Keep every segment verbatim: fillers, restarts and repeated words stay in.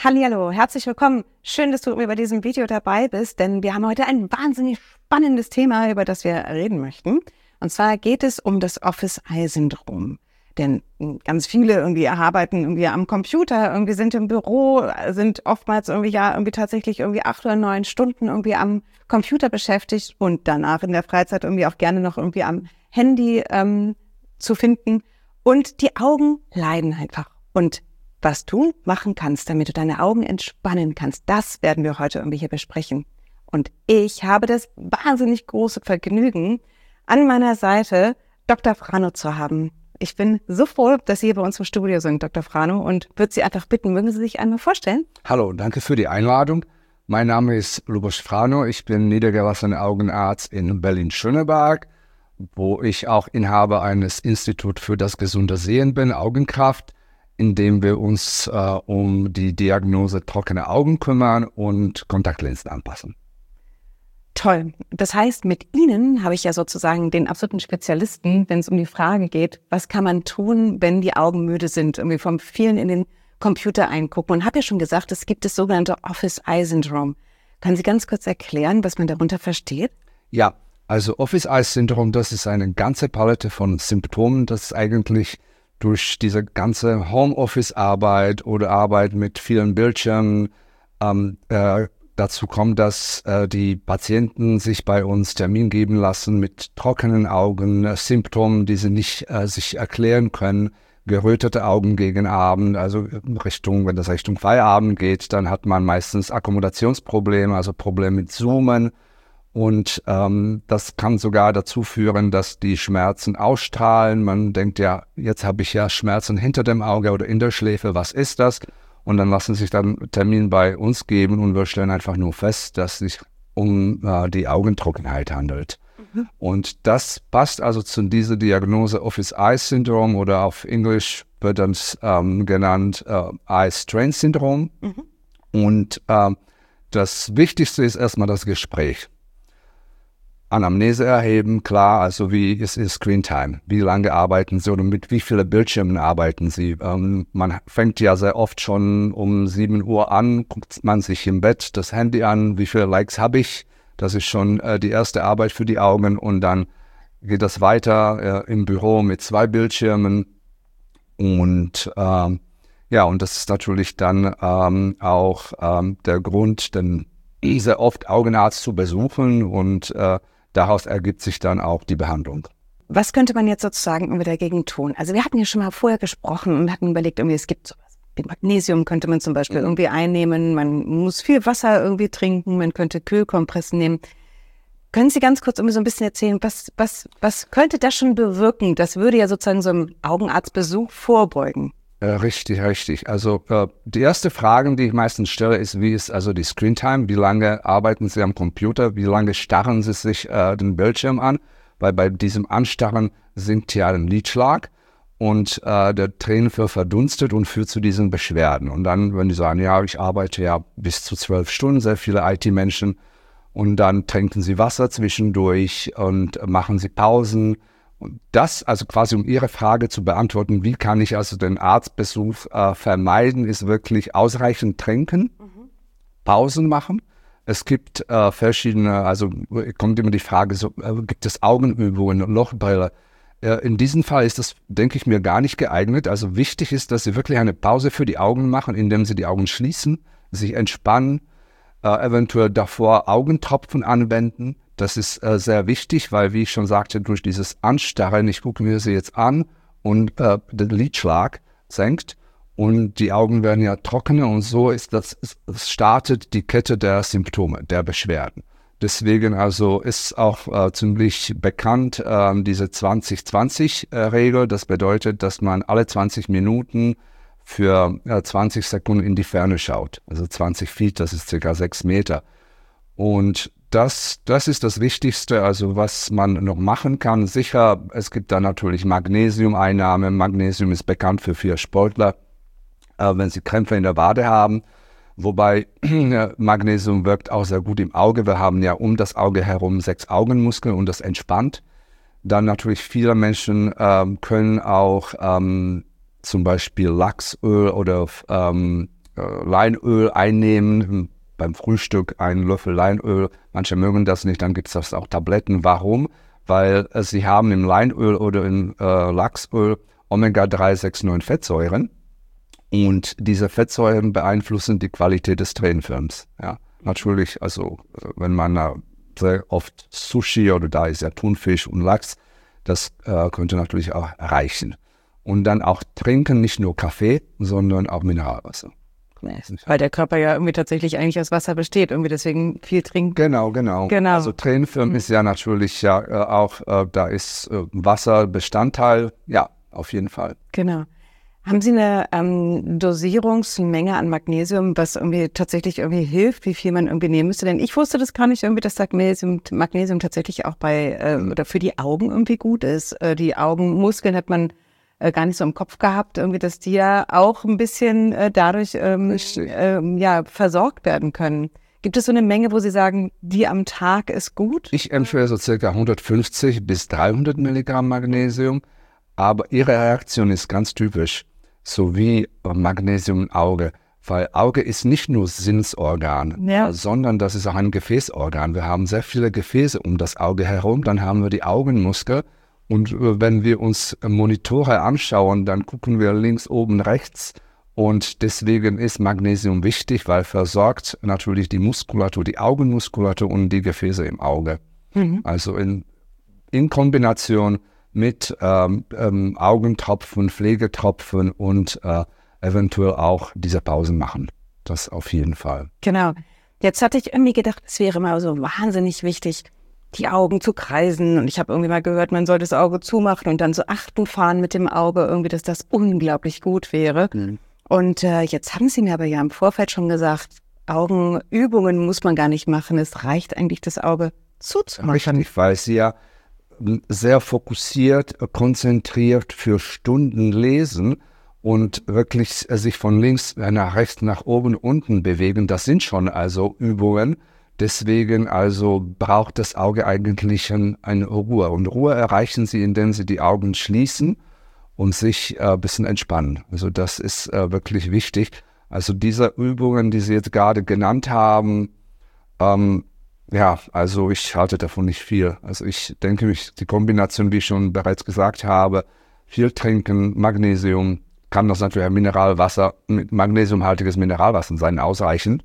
Hallihallo, herzlich willkommen. Schön, dass du bei diesem Video dabei bist, denn wir haben heute ein wahnsinnig spannendes Thema, über das wir reden möchten. Und zwar geht es um das Office-Eye-Syndrom. Denn ganz viele irgendwie arbeiten irgendwie am Computer, irgendwie sind im Büro, sind oftmals irgendwie ja irgendwie tatsächlich irgendwie acht oder neun Stunden irgendwie am Computer beschäftigt und danach in der Freizeit irgendwie auch gerne noch irgendwie am Handy ähm, zu finden. Und die Augen leiden einfach. Und was du machen kannst, damit du deine Augen entspannen kannst, das werden wir heute irgendwie hier besprechen. Und ich habe das wahnsinnig große Vergnügen, an meiner Seite Doktor Frano zu haben. Ich bin so froh, dass Sie hier bei uns im Studio sind, Doktor Frano, und würde Sie einfach bitten, mögen Sie sich einmal vorstellen? Hallo, danke für die Einladung. Mein Name ist Lubos Frano, ich bin niedergelassener Augenarzt in Berlin-Schöneberg, wo ich auch Inhaber eines Instituts für das gesunde Sehen bin, Augenkraft, in dem wir uns äh, um die Diagnose trockener Augen kümmern und Kontaktlinsen anpassen. Toll. Das heißt, mit Ihnen habe ich ja sozusagen den absoluten Spezialisten, wenn es um die Frage geht, was kann man tun, wenn die Augen müde sind, irgendwie vom vielen in den Computer eingucken. Und habe ja schon gesagt, es gibt das sogenannte Office-Eye-Syndrom. Können Sie ganz kurz erklären, was man darunter versteht? Ja, also Office-Eye-Syndrom, das ist eine ganze Palette von Symptomen, das ist eigentlich durch diese ganze Homeoffice-Arbeit oder Arbeit mit vielen Bildschirmen ähm, äh, dazu kommt, dass äh, die Patienten sich bei uns Termin geben lassen mit trockenen Augen, äh, Symptomen, die sie nicht äh, sich erklären können, gerötete Augen gegen Abend, also Richtung, wenn das Richtung Feierabend geht, dann hat man meistens Akkommodationsprobleme, also Probleme mit Zoomen. Und ähm, das kann sogar dazu führen, dass die Schmerzen ausstrahlen. Man denkt ja, jetzt habe ich ja Schmerzen hinter dem Auge oder in der Schläfe, was ist das? Und dann lassen sich dann Termin bei uns geben und wir stellen einfach nur fest, dass es sich um äh, die Augentrockenheit handelt. Mhm. Und das passt also zu dieser Diagnose Office-Eye-Syndrom oder auf Englisch wird das ähm, genannt äh, Eye-Strain-Syndrom. Mhm. Und äh, das Wichtigste ist erstmal das Gespräch. Anamnese erheben, klar, also wie ist Ihr Screentime? Wie lange arbeiten Sie oder mit wie vielen Bildschirmen arbeiten Sie? Ähm, man fängt ja sehr oft schon um sieben Uhr an, guckt man sich im Bett das Handy an, wie viele Likes habe ich? Das ist schon äh, die erste Arbeit für die Augen und dann geht das weiter äh, im Büro mit zwei Bildschirmen und ähm, ja, und das ist natürlich dann ähm, auch ähm, der Grund, denn sehr oft Augenarzt zu besuchen und äh, daraus ergibt sich dann auch die Behandlung. Was könnte man jetzt sozusagen irgendwie dagegen tun? Also wir hatten ja schon mal vorher gesprochen und hatten überlegt, irgendwie es gibt sowas. Magnesium könnte man zum Beispiel mhm. irgendwie einnehmen. Man muss viel Wasser irgendwie trinken. Man könnte Kühlkompressen nehmen. Können Sie ganz kurz irgendwie so ein bisschen erzählen, was, was, was könnte das schon bewirken? Das würde ja sozusagen so einem Augenarztbesuch vorbeugen. Äh, richtig, richtig. Also äh, die erste Frage, die ich meistens stelle, ist, wie ist also die Screentime? Wie lange arbeiten Sie am Computer? Wie lange starren Sie sich äh, den Bildschirm an? Weil bei diesem Anstarren sinkt ja ein Lidschlag und äh, der Tränenfilm verdunstet und führt zu diesen Beschwerden. Und dann, wenn die sagen, ja, ich arbeite ja bis zu zwölf Stunden, sehr viele I T-Menschen, und dann trinken sie Wasser zwischendurch und machen sie Pausen. Und das, also quasi um Ihre Frage zu beantworten, wie kann ich also den Arztbesuch äh, vermeiden, ist wirklich ausreichend trinken, mhm. Pausen machen. Es gibt äh, verschiedene, also kommt immer die Frage, so, äh, gibt es Augenübungen, Lochbrille? Äh, in diesem Fall ist das, denke ich mir, gar nicht geeignet. Also wichtig ist, dass Sie wirklich eine Pause für die Augen machen, indem Sie die Augen schließen, sich entspannen, äh, eventuell davor Augentropfen anwenden. Das ist äh, sehr wichtig, weil, wie ich schon sagte, durch dieses Anstarren, ich gucke mir sie jetzt an und äh, der Lidschlag senkt und die Augen werden ja trockener und so ist das, es startet die Kette der Symptome, der Beschwerden. Deswegen also ist auch äh, ziemlich bekannt äh, diese zwanzig zwanzig Regel. Das bedeutet, dass man alle zwanzig Minuten für äh, zwanzig Sekunden in die Ferne schaut. Also zwanzig Feet, das ist circa sechs Meter. Und Das, das ist das Wichtigste, also was man noch machen kann. Sicher, es gibt da natürlich Magnesiumeinnahme. Magnesium ist bekannt für viele Sportler, äh, wenn sie Krämpfe in der Wade haben. Wobei Magnesium wirkt auch sehr gut im Auge. Wir haben ja um das Auge herum sechs Augenmuskeln und das entspannt. Dann natürlich viele Menschen ähm, können auch ähm, zum Beispiel Lachsöl oder ähm, äh, Leinöl einnehmen, beim Frühstück einen Löffel Leinöl. Manche mögen das nicht, dann gibt es das auch Tabletten. Warum? Weil äh, sie haben im Leinöl oder im äh, Lachsöl Omega drei sechs neun Fettsäuren und diese Fettsäuren beeinflussen die Qualität des Tränenfilms. Ja, natürlich, also wenn man äh, sehr oft Sushi oder da ist ja Thunfisch und Lachs, das äh, könnte natürlich auch reichen. Und dann auch trinken, nicht nur Kaffee, sondern auch Mineralwasser. Weil der Körper ja irgendwie tatsächlich eigentlich aus Wasser besteht, irgendwie deswegen viel trinken. Genau, genau. genau. Also Tränenfilm mhm. ist ja natürlich ja äh, auch, äh, da ist äh, Wasser Bestandteil, ja, auf jeden Fall. Genau. Haben Sie eine ähm, Dosierungsmenge an Magnesium, was irgendwie tatsächlich irgendwie hilft, wie viel man irgendwie nehmen müsste? Denn ich wusste das gar nicht irgendwie, dass Magnesium, Magnesium tatsächlich auch bei äh, mhm. oder für die Augen irgendwie gut ist. Äh, die Augenmuskeln hat man gar nicht so im Kopf gehabt, irgendwie, dass die ja auch ein bisschen äh, dadurch ähm, ähm, ja, versorgt werden können. Gibt es so eine Menge, wo Sie sagen, die am Tag ist gut? Ich empfehle so circa hundertfünfzig bis dreihundert Milligramm Magnesium, aber Ihre Reaktion ist ganz typisch, so wie Magnesium im Auge, weil Auge ist nicht nur Sinnesorgan, ja. sondern das ist auch ein Gefäßorgan. Wir haben sehr viele Gefäße um das Auge herum, dann haben wir die Augenmuskel. Und wenn wir uns Monitore anschauen, dann gucken wir links, oben, rechts. Und deswegen ist Magnesium wichtig, weil versorgt natürlich die Muskulatur, die Augenmuskulatur und die Gefäße im Auge. Mhm. Also in, in Kombination mit ähm, ähm, Augentropfen, Pflegetropfen und äh, eventuell auch diese Pausen machen. Das auf jeden Fall. Genau. Jetzt hatte ich irgendwie gedacht, es wäre mal so wahnsinnig wichtig, die Augen zu kreisen. Und ich habe irgendwie mal gehört, man soll das Auge zumachen und dann so achten fahren mit dem Auge, irgendwie, dass das unglaublich gut wäre. Mhm. Und äh, jetzt haben Sie mir aber ja im Vorfeld schon gesagt, Augenübungen muss man gar nicht machen. Es reicht eigentlich, das Auge zuzumachen. Richtig, weil Sie ja sehr fokussiert, konzentriert für Stunden lesen und wirklich sich von links nach rechts, nach oben, unten bewegen. Das sind schon also Übungen. Deswegen also braucht das Auge eigentlich eine Ruhe. Und Ruhe erreichen Sie, indem Sie die Augen schließen und sich ein äh, bisschen entspannen. Also das ist äh, wirklich wichtig. Also diese Übungen, die Sie jetzt gerade genannt haben, ähm, ja, also ich halte davon nicht viel. Also ich denke, mich die Kombination, wie ich schon bereits gesagt habe, viel trinken, Magnesium, kann das natürlich ein Mineralwasser, magnesiumhaltiges Mineralwasser sein, ausreichen.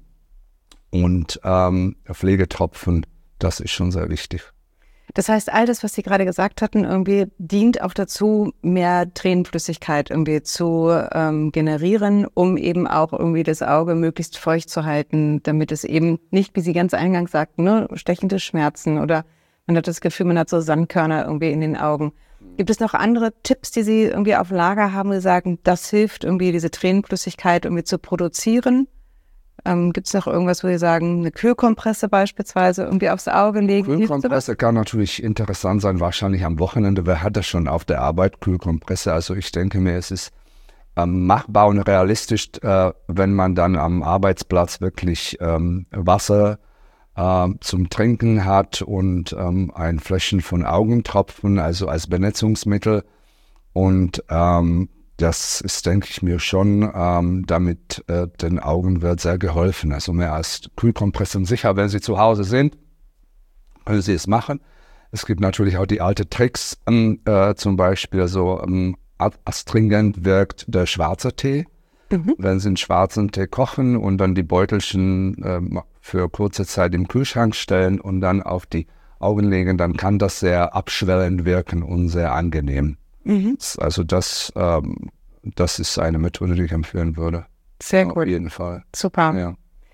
Und ähm, Pflegetropfen, das ist schon sehr wichtig. Das heißt, all das, was Sie gerade gesagt hatten, irgendwie dient auch dazu, mehr Tränenflüssigkeit irgendwie zu ähm, generieren, um eben auch irgendwie das Auge möglichst feucht zu halten, damit es eben nicht, wie Sie ganz eingangs sagten, ne, stechende Schmerzen oder man hat das Gefühl, man hat so Sandkörner irgendwie in den Augen. Gibt es noch andere Tipps, die Sie irgendwie auf Lager haben, die sagen, das hilft irgendwie, diese Tränenflüssigkeit irgendwie zu produzieren? Ähm, gibt es noch irgendwas, wo Sie sagen, eine Kühlkompresse beispielsweise irgendwie aufs Auge legen? Kühlkompresse kann natürlich interessant sein, wahrscheinlich am Wochenende. Wer hat das schon auf der Arbeit, Kühlkompresse? Also ich denke mir, es ist ähm, machbar und realistisch, äh, wenn man dann am Arbeitsplatz wirklich ähm, Wasser äh, zum Trinken hat und ähm, ein Fläschchen von Augentropfen, also als Benetzungsmittel. Und ähm, das ist, denke ich mir schon, ähm, damit äh, den Augen wird sehr geholfen. Also mehr als Kühlkompresse. Und sicher, wenn Sie zu Hause sind, können Sie es machen. Es gibt natürlich auch die alten Tricks, ähm, äh, zum Beispiel so ähm, astringent wirkt der schwarze Tee. Mhm. Wenn Sie einen schwarzen Tee kochen und dann die Beutelchen äh, für kurze Zeit im Kühlschrank stellen und dann auf die Augen legen, dann kann das sehr abschwellend wirken und sehr angenehm. Mhm. Also das, ähm, das ist eine Methode, die ich empfehlen würde. Sehr gut. Auf jeden Fall. Super. Ja.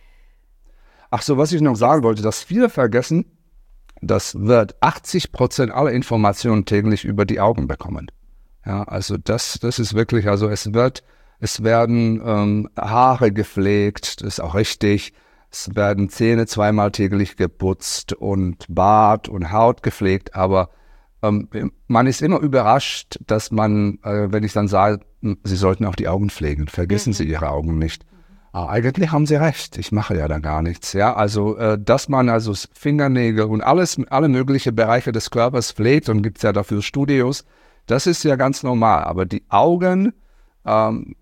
Ach so, was ich noch sagen wollte, dass viele vergessen, das wird achtzig Prozent aller Informationen täglich über die Augen bekommen. Ja, also das, das ist wirklich, also es wird, es werden ähm, Haare gepflegt, das ist auch richtig. Es werden Zähne zweimal täglich geputzt und Bart und Haut gepflegt, aber man ist immer überrascht, dass man, äh, wenn ich dann sage, Sie sollten auch die Augen pflegen, vergessen mhm. Sie Ihre Augen nicht. Ah, eigentlich haben Sie recht, ich mache ja da gar nichts. Ja, also, äh, dass man also Fingernägel und alles, alle möglichen Bereiche des Körpers pflegt und gibt es ja dafür Studios, das ist ja ganz normal. Aber die Augen, ähm, ja,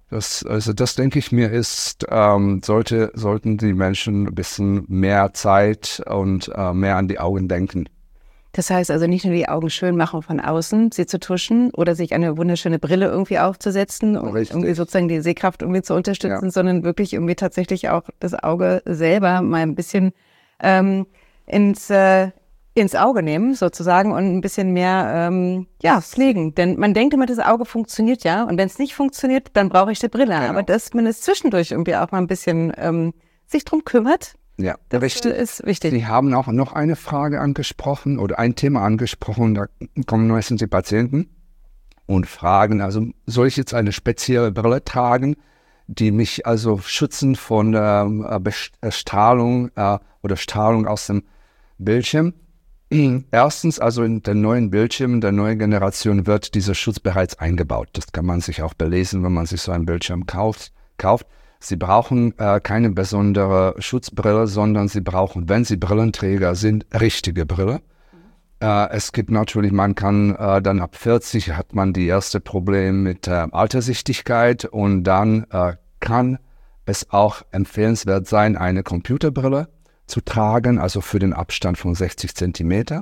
Das, also das denke ich mir ist, ähm, sollte, sollten die Menschen ein bisschen mehr Zeit und äh, mehr an die Augen denken. Das heißt also nicht nur die Augen schön machen von außen, sie zu tuschen oder sich eine wunderschöne Brille irgendwie aufzusetzen, um Richtig. irgendwie sozusagen die Sehkraft irgendwie zu unterstützen, Ja. sondern wirklich irgendwie tatsächlich auch das Auge selber mal ein bisschen ähm, ins, äh, ins Auge nehmen sozusagen und ein bisschen mehr ähm, ja, pflegen. Denn man denkt immer, das Auge funktioniert ja und wenn es nicht funktioniert, dann brauche ich die Brille. Genau. Aber dass man es zwischendurch irgendwie auch mal ein bisschen ähm, sich drum kümmert, Ja, das richtig. ist wichtig. Sie haben auch noch eine Frage angesprochen oder ein Thema angesprochen, da kommen meistens die Patienten und fragen, also soll ich jetzt eine spezielle Brille tragen, die mich also schützen von ähm, Strahlung äh, oder Strahlung aus dem Bildschirm? Erstens, also in den neuen Bildschirmen der neuen Generation wird dieser Schutz bereits eingebaut. Das kann man sich auch belesen, wenn man sich so einen Bildschirm kauft. kauft. Sie brauchen äh, keine besondere Schutzbrille, sondern Sie brauchen, wenn Sie Brillenträger sind, richtige Brille. Mhm. Äh, es gibt natürlich, man kann äh, dann ab vierzig hat man die erste Probleme mit äh, Alterssichtigkeit und dann äh, kann es auch empfehlenswert sein, eine Computerbrille zu tragen, also für den Abstand von sechzig Zentimeter.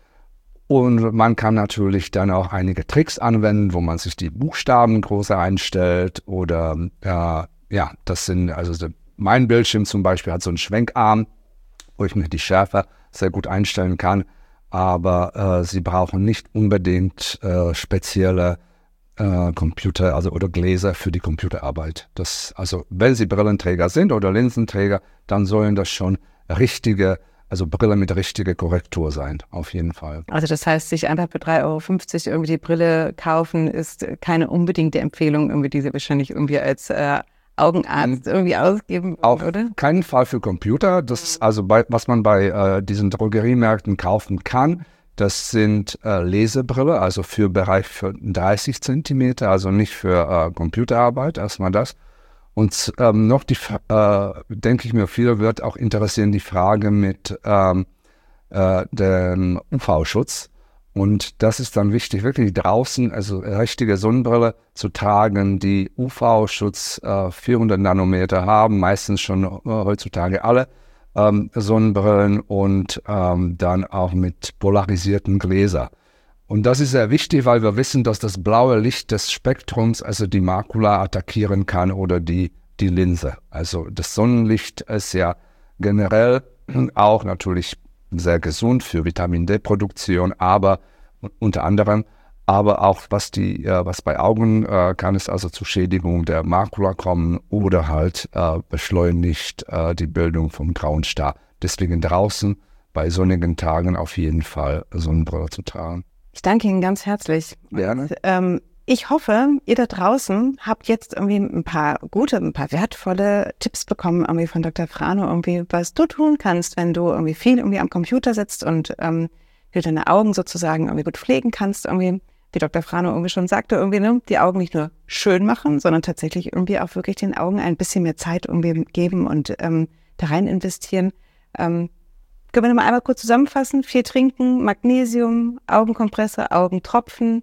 Und man kann natürlich dann auch einige Tricks anwenden, wo man sich die Buchstaben größer einstellt oder äh, ja, das sind, also mein Bildschirm zum Beispiel hat so einen Schwenkarm, wo ich mir die Schärfe sehr gut einstellen kann, aber äh, Sie brauchen nicht unbedingt äh, spezielle äh, Computer, also oder Gläser für die Computerarbeit. Das, also wenn Sie Brillenträger sind oder Linsenträger, dann sollen das schon richtige, also Brille mit richtiger Korrektur sein, auf jeden Fall. Also das heißt, sich einfach für drei Euro fünfzig irgendwie die Brille kaufen, ist keine unbedingte Empfehlung, irgendwie die Sie wahrscheinlich irgendwie als äh, Augenarzt irgendwie ausgeben, auf oder? Auf keinen Fall für Computer. Das also bei, was man bei äh, diesen Drogeriemärkten kaufen kann, das sind äh, Lesebrille, also für Bereich für dreißig Zentimeter, also nicht für äh, Computerarbeit, erstmal das. Und ähm, noch die, äh, denke ich mir, viele wird auch interessieren, die Frage mit ähm, äh, dem U V-Schutz. Und das ist dann wichtig, wirklich draußen, also richtige Sonnenbrille zu tragen, die U V-Schutz äh, vierhundert Nanometer haben, meistens schon äh, heutzutage alle ähm, Sonnenbrillen und ähm, dann auch mit polarisierten Gläsern. Und das ist sehr wichtig, weil wir wissen, dass das blaue Licht des Spektrums also die Makula attackieren kann oder die, die Linse. Also das Sonnenlicht ist ja generell auch natürlich sehr gesund für Vitamin-D-Produktion, aber unter anderem, aber auch was die, äh, was bei Augen äh, kann es also zu Schädigung der Makula kommen oder halt äh, beschleunigt äh, die Bildung vom grauen Star. Deswegen draußen bei sonnigen Tagen auf jeden Fall Sonnenbrille zu tragen. Ich danke Ihnen ganz herzlich. Gerne. Und, ähm, ich hoffe, ihr da draußen habt jetzt irgendwie ein paar gute, ein paar wertvolle Tipps bekommen irgendwie von Doktor Frano, irgendwie, was du tun kannst, wenn du irgendwie viel irgendwie am Computer sitzt und ähm, du deine Augen sozusagen irgendwie gut pflegen kannst, irgendwie, wie Doktor Frano irgendwie schon sagte, irgendwie, ne, die Augen nicht nur schön machen, sondern tatsächlich irgendwie auch wirklich den Augen ein bisschen mehr Zeit irgendwie geben und ähm, da rein investieren. Ähm, Können wir nochmal einmal kurz zusammenfassen? Viel trinken, Magnesium, Augenkompresse, Augentropfen,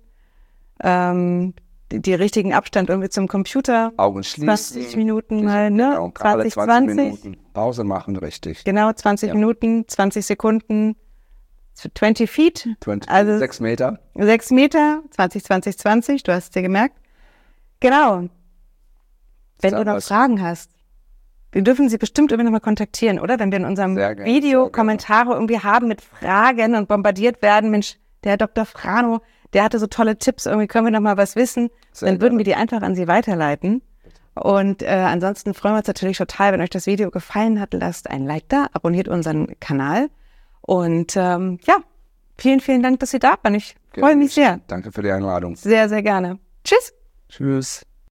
ähm, die, die richtigen Abstand irgendwie zum Computer. Augen schließen. zwanzig Minuten mal, ne? Genau, zwanzig, zwanzig zwanzig. Minuten Pause machen, richtig. Genau, zwanzig Ja. Minuten, zwanzig Sekunden, zwanzig Feet. zwanzig, Also sechs Meter. sechs Meter, zwanzig, zwanzig, zwanzig, du hast es dir gemerkt. Genau. Wenn Sag du noch was. Fragen hast, wir dürfen Sie bestimmt immer noch mal kontaktieren, oder? Wenn wir in unserem Sehr gerne, Video sehr gerne. Kommentare irgendwie haben mit Fragen und bombardiert werden, Mensch, der Herr Doktor Frano, der hatte so tolle Tipps, irgendwie können wir noch mal was wissen, Sehr dann würden gerne. wir die einfach an Sie weiterleiten. Und äh, ansonsten freuen wir uns natürlich total, wenn euch das Video gefallen hat, lasst ein Like da, abonniert unseren Kanal und ähm, ja, vielen, vielen Dank, dass Sie da waren. Ich freue mich sehr. Danke für die Einladung. Sehr, sehr gerne. Tschüss. Tschüss.